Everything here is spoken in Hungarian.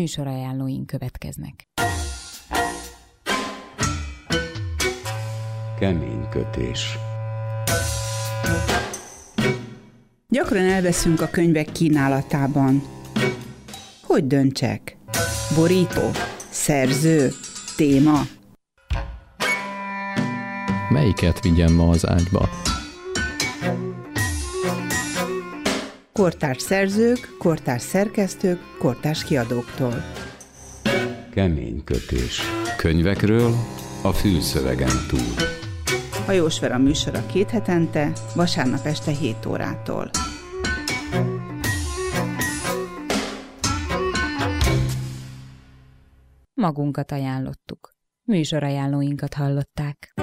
Műsorajánlóink következnek. Kemény kötés. Gyakran elveszünk a könyvek kínálatában. Hogy döntsek? Borító? Szerző? Téma? Melyiket vigyem ma az ágyba? Kortárs szerzők, kortárs szerkesztők, kortárs kiadóktól. Kemény kötés. Könyvekről a fülszövegen túl. Hajós Vera műsora 2 hetente, vasárnap este 7 órától. Magunkat ajánlottuk. Műsorajánlóinkat hallották.